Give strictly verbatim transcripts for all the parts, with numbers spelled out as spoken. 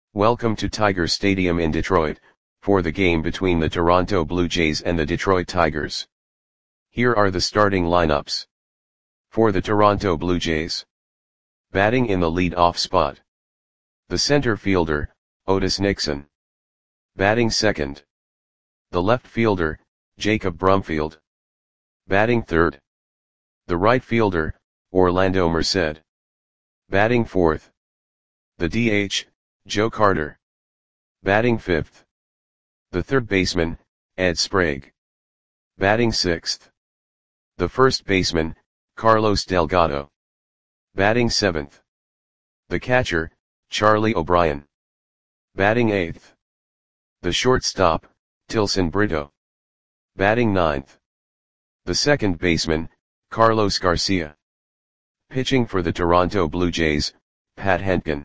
Welcome to Tiger Stadium in Detroit, for the game between the Toronto Blue Jays and the Detroit Tigers. Here are the starting lineups. For the Toronto Blue Jays. Batting in the lead-off spot. The center fielder, Otis Nixon. Batting second. The left fielder, Jacob Brumfield. Batting third. The right fielder, Orlando Merced. Batting fourth. The D H, Joe Carter. Batting fifth. The third baseman, Ed Sprague. Batting sixth. The first baseman, Carlos Delgado. Batting seventh. The catcher, Charlie O'Brien. Batting eighth. The shortstop, Tilson Brito. Batting ninth. The second baseman, Carlos Garcia. Pitching for the Toronto Blue Jays, Pat Hentgen.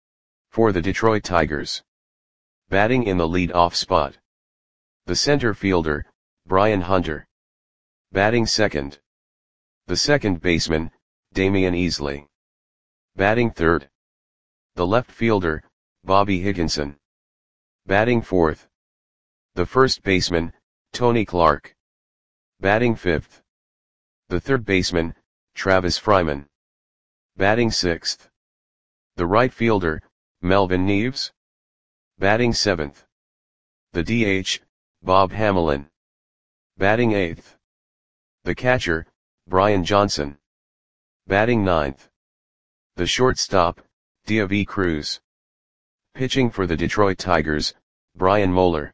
For the Detroit Tigers. Batting in the lead-off spot. The center fielder, Brian Hunter. Batting second. The second baseman, Damian Easley. Batting third. The left fielder, Bobby Higginson. Batting fourth. The first baseman, Tony Clark. Batting fifth. The third baseman, Travis Fryman. Batting sixth. The right fielder, Melvin Neves. Batting seventh. The D H, Bob Hamelin. Batting eighth. The catcher, Brian Johnson. Batting ninth. The shortstop, Diavy Cruz. Pitching for the Detroit Tigers, Brian Moeller.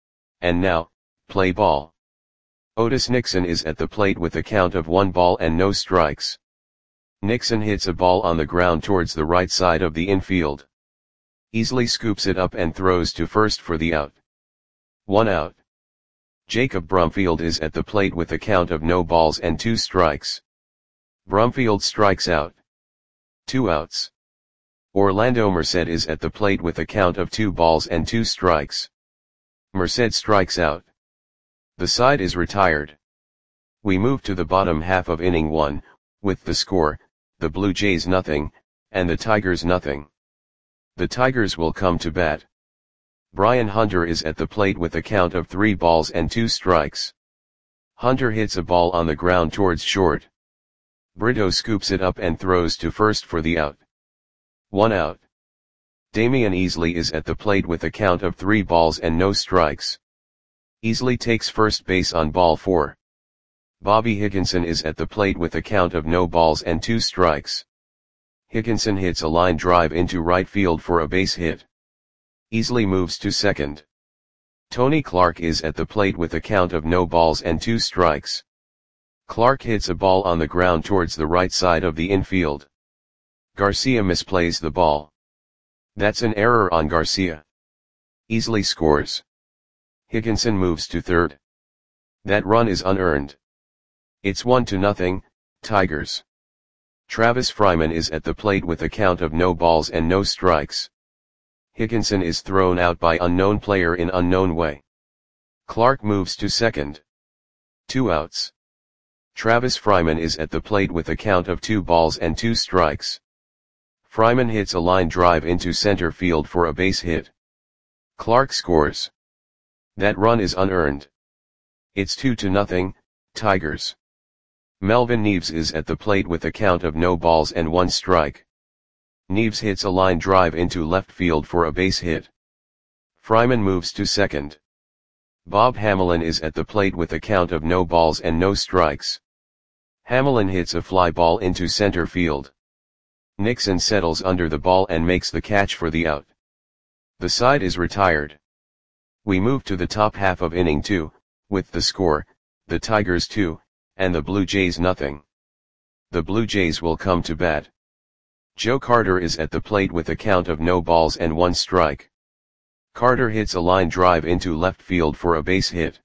And now, play ball. Otis Nixon is at the plate with a count of one ball and no strikes. Nixon hits a ball on the ground towards the right side of the infield. Easley scoops it up and throws to first for the out. One out. Jacob Brumfield is at the plate with a count of no balls and two strikes. Brumfield strikes out. Two outs. Orlando Merced is at the plate with a count of two balls and two strikes. Merced strikes out. The side is retired. We move to the bottom half of inning one, with the score, the Blue Jays nothing, and the Tigers nothing. The Tigers will come to bat. Brian Hunter is at the plate with a count of three balls and two strikes. Hunter hits a ball on the ground towards short. Brito scoops it up and throws to first for the out. One out. Damian Easley is at the plate with a count of three balls and no strikes. Easley takes first base on ball four. Bobby Higginson is at the plate with a count of no balls and two strikes. Higginson hits a line drive into right field for a base hit. Easley moves to second. Tony Clark is at the plate with a count of no balls and two strikes. Clark hits a ball on the ground towards the right side of the infield. Garcia misplays the ball. That's an error on Garcia. Easley scores. Higginson moves to third. That run is unearned. It's one to nothing, Tigers. Travis Fryman is at the plate with a count of no balls and no strikes. Higginson is thrown out by unknown player in unknown way. Clark moves to second. Two outs. Travis Fryman is at the plate with a count of two balls and two strikes. Fryman hits a line drive into center field for a base hit. Clark scores. That run is unearned. It's two to nothing, Tigers. Melvin Neves is at the plate with a count of no balls and one strike. Neves hits a line drive into left field for a base hit. Fryman moves to second. Bob Hamelin is at the plate with a count of no balls and no strikes. Hamelin hits a fly ball into center field. Nixon settles under the ball and makes the catch for the out. The side is retired. We move to the top half of inning two, with the score, the Tigers two, and the Blue Jays nothing. The Blue Jays will come to bat. Joe Carter is at the plate with a count of no balls and one strike. Carter hits a line drive into left field for a base hit.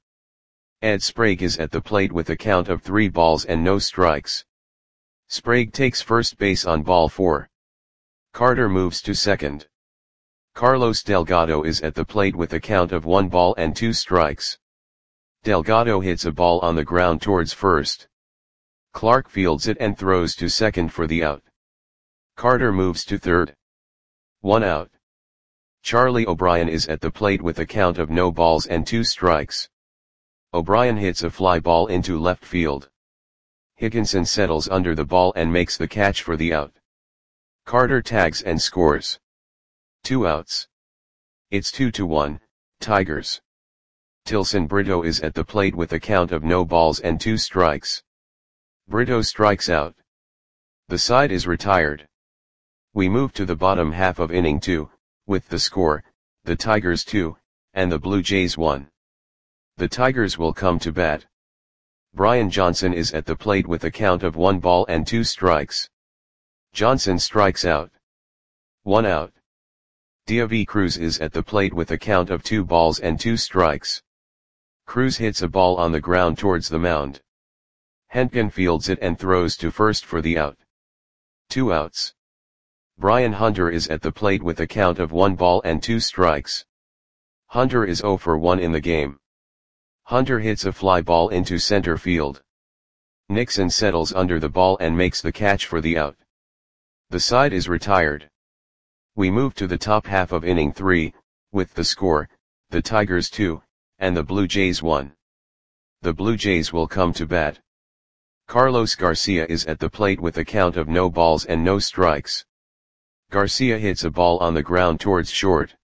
Ed Sprague is at the plate with a count of three balls and no strikes. Sprague takes first base on ball four. Carter moves to second. Carlos Delgado is at the plate with a count of one ball and two strikes. Delgado hits a ball on the ground towards first. Clark fields it and throws to second for the out. Carter moves to third. One out. Charlie O'Brien is at the plate with a count of no balls and two strikes. O'Brien hits a fly ball into left field. Higginson settles under the ball and makes the catch for the out. Carter tags and scores. Two outs. It's two to one, Tigers. Tilson Brito is at the plate with a count of no balls and two strikes. Brito strikes out. The side is retired. We move to the bottom half of inning two, with the score, the Tigers two, and the Blue Jays one. The Tigers will come to bat. Brian Johnson is at the plate with a count of one ball and two strikes. Johnson strikes out. One out. Diaby Cruz is at the plate with a count of two balls and two strikes. Cruz hits a ball on the ground towards the mound. Hentgen fields it and throws to first for the out. Two outs. Brian Hunter is at the plate with a count of one ball and two strikes. Hunter is oh for one in the game. Hunter hits a fly ball into center field. Nixon settles under the ball and makes the catch for the out. The side is retired. We move to the top half of inning three, with the score, the Tigers two, and the Blue Jays one. The Blue Jays will come to bat. Carlos Garcia is at the plate with a count of no balls and no strikes. Garcia hits a ball on the ground towards short.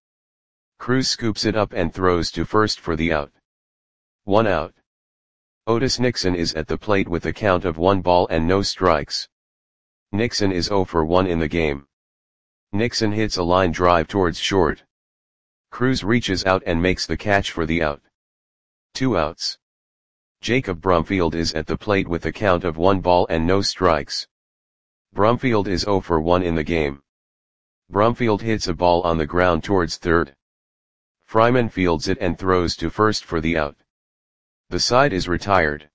Cruz scoops it up and throws to first for the out. One out. Otis Nixon is at the plate with a count of one ball and no strikes. Nixon is oh for one in the game. Nixon hits a line drive towards short. Cruz reaches out and makes the catch for the out. Two outs. Jacob Brumfield is at the plate with a count of one ball and no strikes. Brumfield is oh for one in the game. Brumfield hits a ball on the ground towards third. Fryman fields it and throws to first for the out. The side is retired.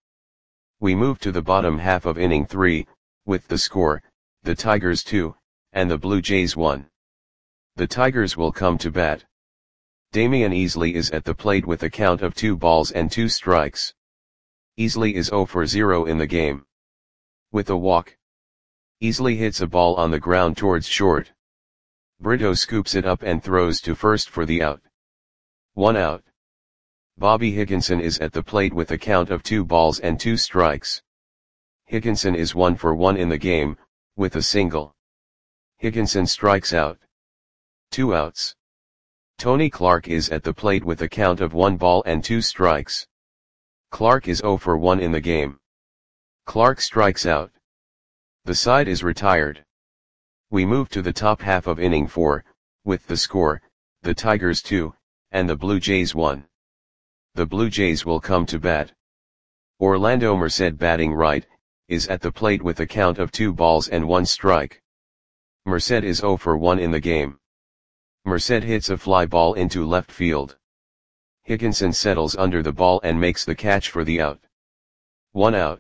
We move to the bottom half of inning three, with the score, the Tigers two, and the Blue Jays one. The Tigers will come to bat. Damian Easley is at the plate with a count of two balls and two strikes. Easley is oh for zero in the game. With a walk. Easley hits a ball on the ground towards short. Brito scoops it up and throws to first for the out. One out. Bobby Higginson is at the plate with a count of two balls and two strikes. Higginson is one for one in the game, with a single. Higginson strikes out. Two outs. Tony Clark is at the plate with a count of one ball and two strikes. Clark is oh for one in the game. Clark strikes out. The side is retired. We move to the top half of inning four, with the score, the Tigers two, and the Blue Jays one. The Blue Jays will come to bat. Orlando Merced, batting right, is at the plate with a count of two balls and one strike. Merced is oh for one in the game. Merced hits a fly ball into left field. Higginson settles under the ball and makes the catch for the out. One out.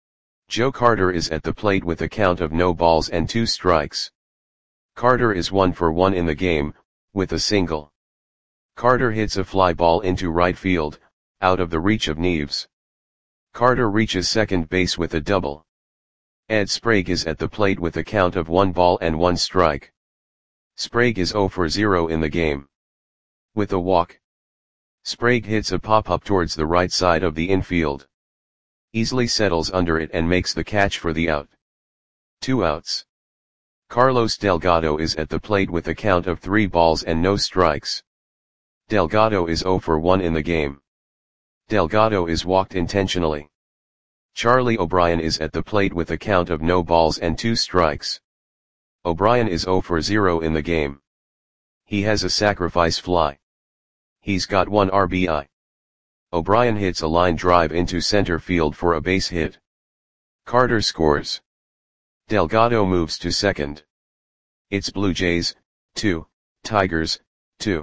Joe Carter is at the plate with a count of no balls and two strikes. Carter is one for one in the game, with a single. Carter hits a fly ball into right field, out of the reach of Neves. Carter reaches second base with a double. Ed Sprague is at the plate with a count of one ball and one strike. Sprague is oh for zero in the game. With a walk. Sprague hits a pop-up towards the right side of the infield. Easley settles under it and makes the catch for the out. Two outs. Carlos Delgado is at the plate with a count of three balls and no strikes. Delgado is oh for one in the game. Delgado is walked intentionally. Charlie O'Brien is at the plate with a count of no balls and two strikes. O'Brien is oh for zero in the game. He has a sacrifice fly. He's got one R B I. O'Brien hits a line drive into center field for a base hit. Carter scores. Delgado moves to second. It's Blue Jays, two, Tigers, two.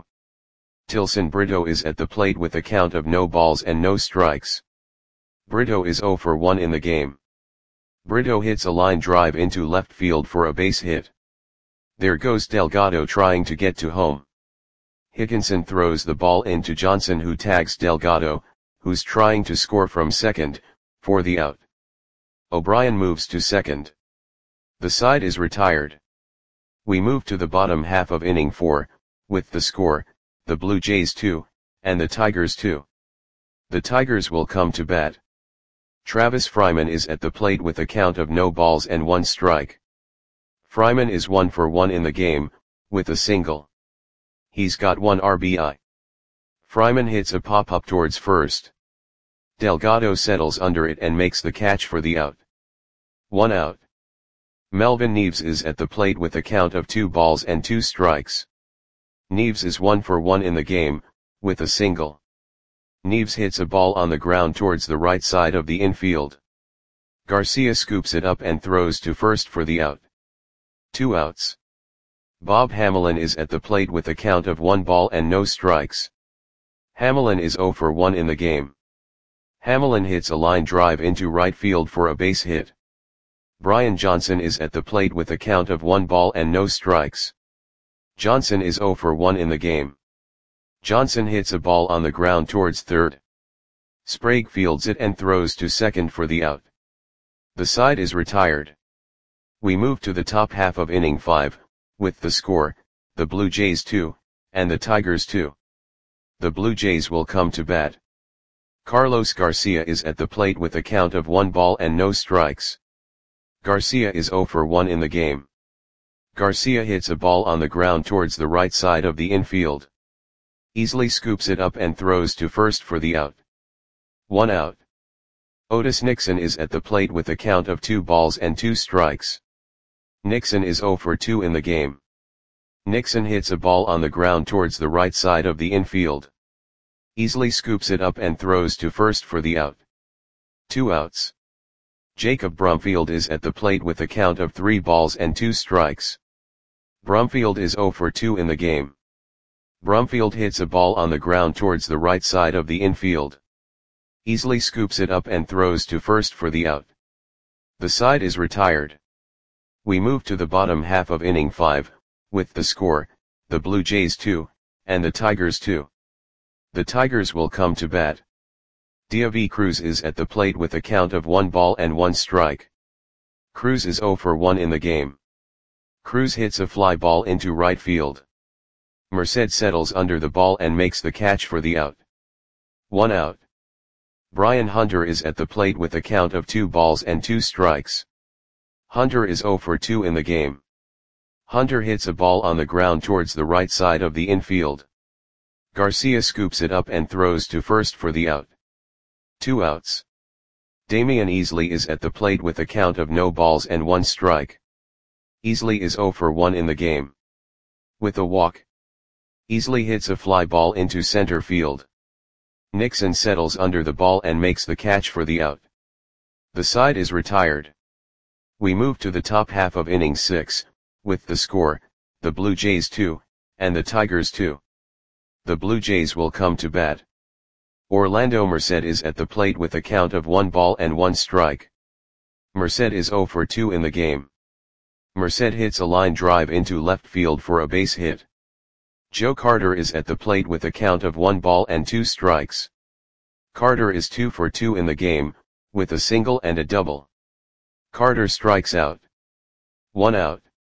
Tilson Brito is at the plate with a count of no balls and no strikes. Brito is oh for one in the game. Brito hits a line drive into left field for a base hit. There goes Delgado trying to get to home. Higginson throws the ball into Johnson, who tags Delgado, who's trying to score from second, for the out. O'Brien moves to second. The side is retired. We move to the bottom half of inning four, with the score, the Blue Jays two, and the Tigers two. The Tigers will come to bat. Travis Fryman is at the plate with a count of no balls and one strike. Fryman is one for one in the game, with a single. He's got one R B I. Fryman hits a pop-up towards first. Delgado settles under it and makes the catch for the out. One out. Melvin Neves is at the plate with a count of two balls and two strikes. Neves is one for one in the game, with a single. Neves hits a ball on the ground towards the right side of the infield. Garcia scoops it up and throws to first for the out. Two outs. Bob Hamelin is at the plate with a count of one ball and no strikes. Hamelin is zero for one in the game. Hamelin hits a line drive into right field for a base hit. Brian Johnson is at the plate with a count of one ball and no strikes. Johnson is zero for one in the game. Johnson hits a ball on the ground towards third. Sprague fields it and throws to second for the out. The side is retired. We move to the top half of inning five, with the score, the Blue Jays two, and the Tigers two. The Blue Jays will come to bat. Carlos Garcia is at the plate with a count of one ball and no strikes. Garcia is zero for one in the game. Garcia hits a ball on the ground towards the right side of the infield. Easily scoops it up and throws to first for the out. One out. Otis Nixon is at the plate with a count of two balls and two strikes. Nixon is zero for two in the game. Nixon hits a ball on the ground towards the right side of the infield. Easily scoops it up and throws to first for the out. Two outs. Jacob Brumfield is at the plate with a count of three balls and two strikes. Brumfield is zero for two in the game. Brumfield hits a ball on the ground towards the right side of the infield. Easily scoops it up and throws to first for the out. The side is retired. We move to the bottom half of inning five, with the score, the Blue Jays two, and the Tigers two. The Tigers will come to bat. Diavi Cruz is at the plate with a count of one ball and one strike. Cruz is zero for one in the game. Cruz hits a fly ball into right field. Merced settles under the ball and makes the catch for the out. One out. Brian Hunter is at the plate with a count of two balls and two strikes. Hunter is zero for two in the game. Hunter hits a ball on the ground towards the right side of the infield. Garcia scoops it up and throws to first for the out. Two outs. Damian Easley is at the plate with a count of no balls and one strike. Easley is zero for one in the game. With a walk. Easley hits a fly ball into center field. Nixon settles under the ball and makes the catch for the out. The side is retired. We move to the top half of inning six, with the score, the Blue Jays two, and the Tigers two. The Blue Jays will come to bat. Orlando Merced is at the plate with a count of one ball and one strike. Merced is zero for two in the game. Merced hits a line drive into left field for a base hit. Joe Carter is at the plate with a count of one ball and two strikes. Carter is two for two in the game, with a single and a double. Carter strikes out. One out.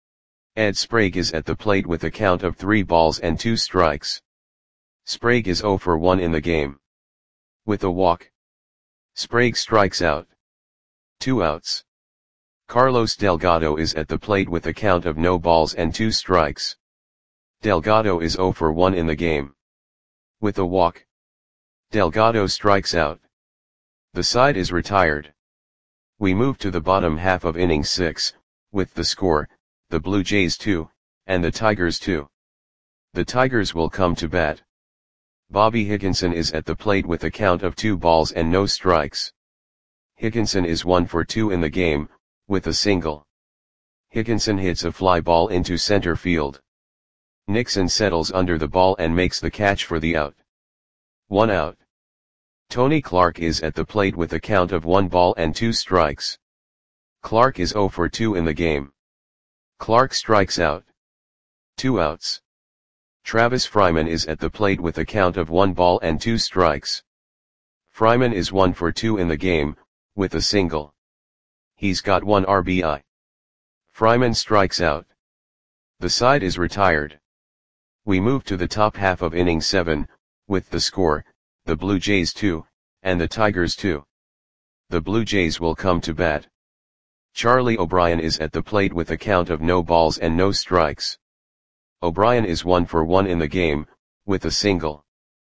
Ed Sprague is at the plate with a count of three balls and two strikes. Sprague is zero for one in the game. With a walk. Sprague strikes out. Two outs. Carlos Delgado is at the plate with a count of no balls and two strikes. Delgado is zero for one in the game. With a walk. Delgado strikes out. The side is retired. We move to the bottom half of inning six, with the score, the Blue Jays two, and the Tigers two. The Tigers will come to bat. Bobby Higginson is at the plate with a count of two balls and no strikes. Higginson is one for two in the game, with a single. Higginson hits a fly ball into center field. Nixon settles under the ball and makes the catch for the out. One out. Tony Clark is at the plate with a count of one ball and two strikes. Clark is zero for two in the game. Clark strikes out. Two outs. Travis Fryman is at the plate with a count of one ball and two strikes. Fryman is one for two in the game, with a single. He's got one R B I. Fryman strikes out. The side is retired. We move to the top half of inning seven, with the score, the Blue Jays two, and the Tigers two. The Blue Jays will come to bat. Charlie O'Brien is at the plate with a count of no balls and no strikes. O'Brien is one for one in the game, with a single.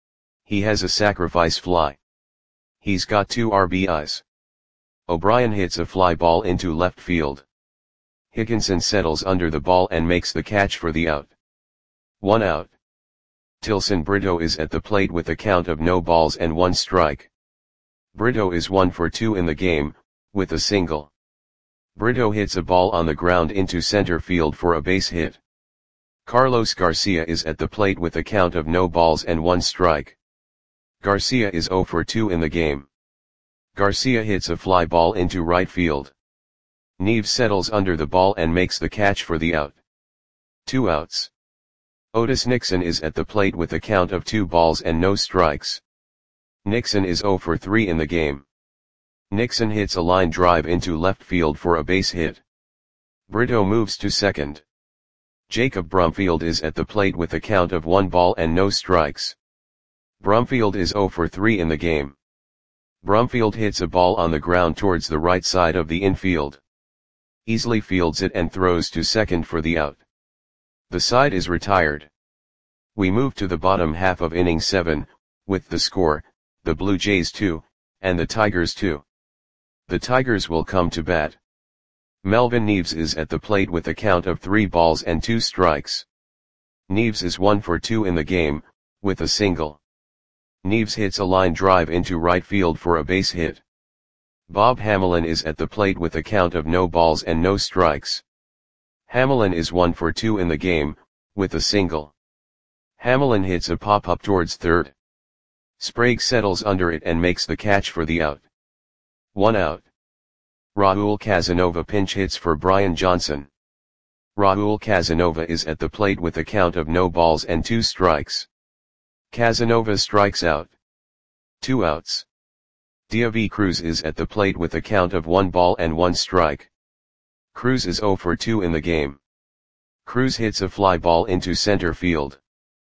He has a sacrifice fly. He's got two R B Is. O'Brien hits a fly ball into left field. Higginson settles under the ball and makes the catch for the out. One out. Tilson Brito is at the plate with a count of no balls and one strike. Brito is one for two in the game, with a single. Brito hits a ball on the ground into center field for a base hit. Carlos Garcia is at the plate with a count of no balls and one strike. Garcia is zero for two in the game. Garcia hits a fly ball into right field. Neves settles under the ball and makes the catch for the out. Two outs. Otis Nixon is at the plate with a count of two balls and no strikes. Nixon is zero for three in the game. Nixon hits a line drive into left field for a base hit. Brito moves to second. Jacob Brumfield is at the plate with a count of one ball and no strikes. Brumfield is zero for three in the game. Brumfield hits a ball on the ground towards the right side of the infield. Easily fields it and throws to second for the out. The side is retired. We move to the bottom half of inning seven, with the score, the Blue Jays two, and the Tigers two. The Tigers will come to bat. Melvin Neves is at the plate with a count of three balls and two strikes. Neves is one for two in the game, with a single. Neves hits a line drive into right field for a base hit. Bob Hamelin is at the plate with a count of no balls and no strikes. Hamelin is one for two in the game, with a single. Hamelin hits a pop-up towards third. Sprague settles under it and makes the catch for the out. One out. Raul Casanova pinch hits for Brian Johnson. Raul Casanova is at the plate with a count of no balls and two strikes. Casanova strikes out. Two outs. Diavi Cruz is at the plate with a count of one ball and one strike. Cruz is zero for two in the game. Cruz hits a fly ball into center field.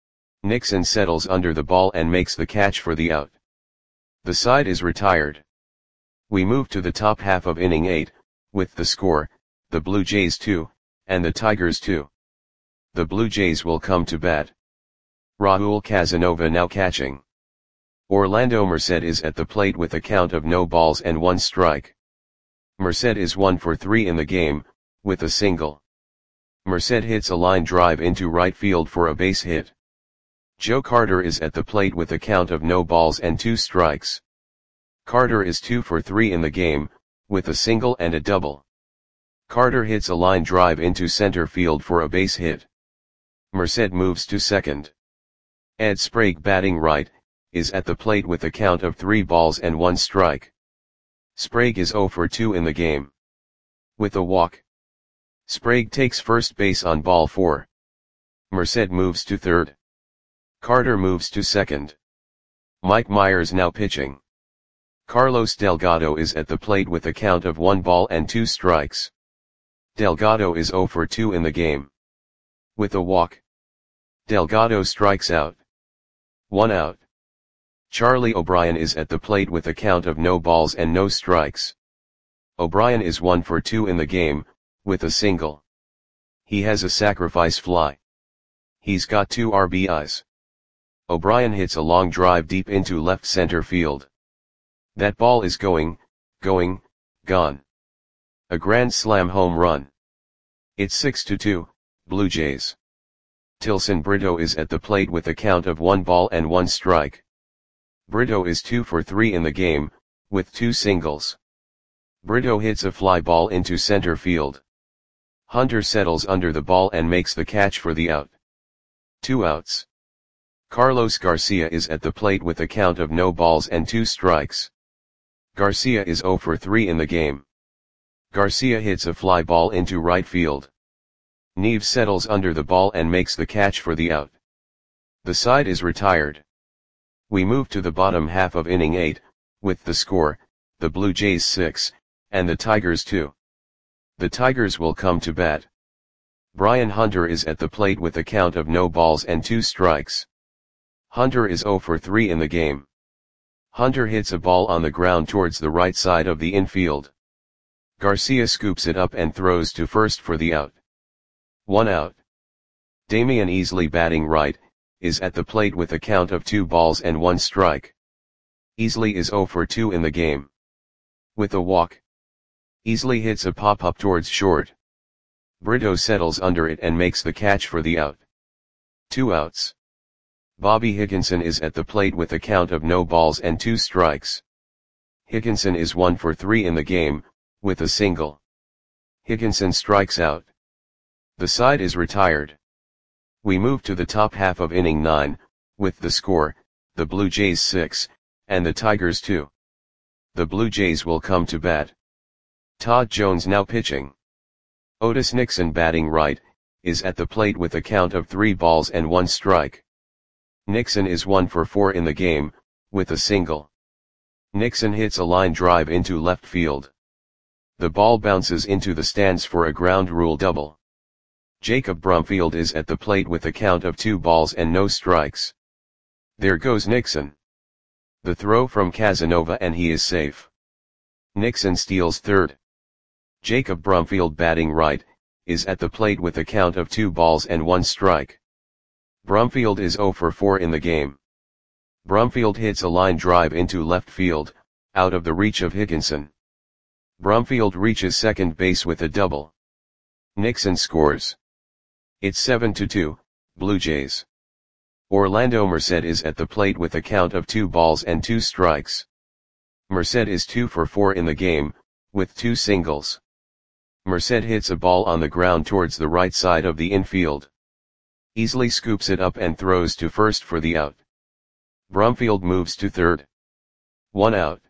Nixon settles under the ball and makes the catch for the out. The side is retired. We move to the top half of inning eight, with the score, the Blue Jays two, and the Tigers two. The Blue Jays will come to bat. Raul Casanova now catching. Orlando Merced is at the plate with a count of no balls and one strike. Merced is one for three in the game, with a single. Merced hits a line drive into right field for a base hit. Joe Carter is at the plate with a count of no balls and two strikes. Carter is two for three in the game, with a single and a double. Carter hits a line drive into center field for a base hit. Merced moves to second. Ed Sprague, batting right, is at the plate with a count of three balls and one strike. Sprague is zero for two in the game. With a walk. Sprague takes first base on ball four. Merced moves to third. Carter moves to second. Mike Myers now pitching. Carlos Delgado is at the plate with a count of one ball and two strikes. Delgado is zero for two in the game. With a walk. Delgado strikes out. One out. Charlie O'Brien is at the plate with a count of no balls and no strikes. O'Brien is one for two in the game, with a single. He has a sacrifice fly. He's got two R B Is. O'Brien hits a long drive deep into left center field. That ball is going, going, gone. A grand slam home run. It's six to two, Blue Jays. Tilson Brito is at the plate with a count of one ball and one strike. Brito is two for three in the game, with two singles. Brito hits a fly ball into center field. Hunter settles under the ball and makes the catch for the out. Two outs. Carlos Garcia is at the plate with a count of no balls and two strikes. Garcia is zero for three in the game. Garcia hits a fly ball into right field. Neves settles under the ball and makes the catch for the out. The side is retired. We move to the bottom half of inning eight, with the score, the Blue Jays six, and the Tigers two. The Tigers will come to bat. Brian Hunter is at the plate with a count of no balls and two strikes. Hunter is zero for three in the game. Hunter hits a ball on the ground towards the right side of the infield. Garcia scoops it up and throws to first for the out. One out. Damian Easley, batting right, is at the plate with a count of two balls and one strike. Easley is zero for two in the game. With a walk, Easley hits a pop-up towards short. Brito settles under it and makes the catch for the out. Two outs. Bobby Higginson is at the plate with a count of no balls and two strikes. Higginson is one for three in the game, with a single. Higginson strikes out. The side is retired. We move to the top half of inning nine, with the score, the Blue Jays six, and the Tigers two. The Blue Jays will come to bat. Todd Jones now pitching. Otis Nixon, batting right, is at the plate with a count of three balls and one strike. Nixon is one for four in the game, with a single. Nixon hits a line drive into left field. The ball bounces into the stands for a ground rule double. Jacob Brumfield is at the plate with a count of two balls and no strikes. There goes Nixon. The throw from Casanova and he is safe. Nixon steals third. Jacob Brumfield, batting right, is at the plate with a count of two balls and one strike. Brumfield is zero for four in the game. Brumfield hits a line drive into left field, out of the reach of Higginson. Brumfield reaches second base with a double. Nixon scores. It's seven to two, Blue Jays. Orlando Merced is at the plate with a count of two balls and two strikes. Merced is two for four in the game, with two singles. Merced hits a ball on the ground towards the right side of the infield. Easley scoops it up and throws to first for the out. Brumfield moves to third. One out.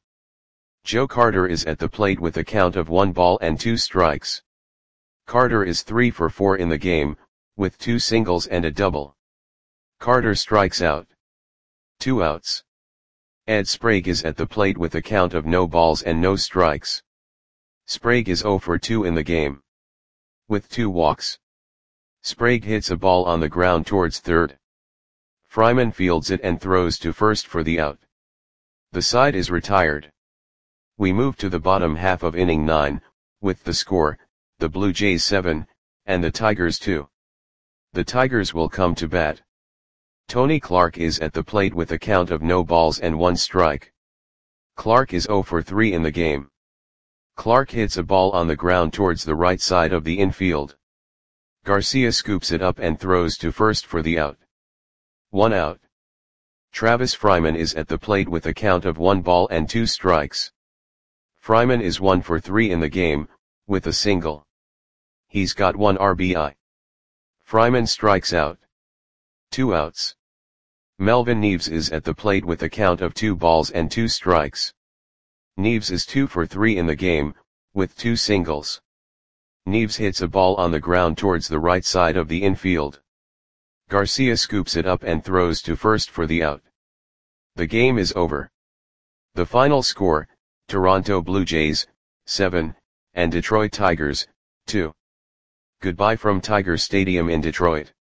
Joe Carter is at the plate with a count of one ball and two strikes. Carter is three for four in the game, with two singles and a double. Carter strikes out. Two outs. Ed Sprague is at the plate with a count of no balls and no strikes. Sprague is zero for two in the game. With two walks. Sprague hits a ball on the ground towards third. Fryman fields it and throws to first for the out. The side is retired. We move to the bottom half of inning nine, with the score, the Blue Jays seven, and the Tigers two. The Tigers will come to bat. Tony Clark is at the plate with a count of no balls and one strike. Clark is zero for three in the game. Clark hits a ball on the ground towards the right side of the infield. Garcia scoops it up and throws to first for the out. One out. Travis Fryman is at the plate with a count of one ball and two strikes. Fryman is one for three in the game, with a single. He's got one R B I. Fryman strikes out. Two outs. Melvin Neves is at the plate with a count of two balls and two strikes. Neves is two for three in the game, with two singles. Neves hits a ball on the ground towards the right side of the infield. Garcia scoops it up and throws to first for the out. The game is over. The final score, Toronto Blue Jays, seven, and Detroit Tigers, two. Goodbye from Tiger Stadium in Detroit.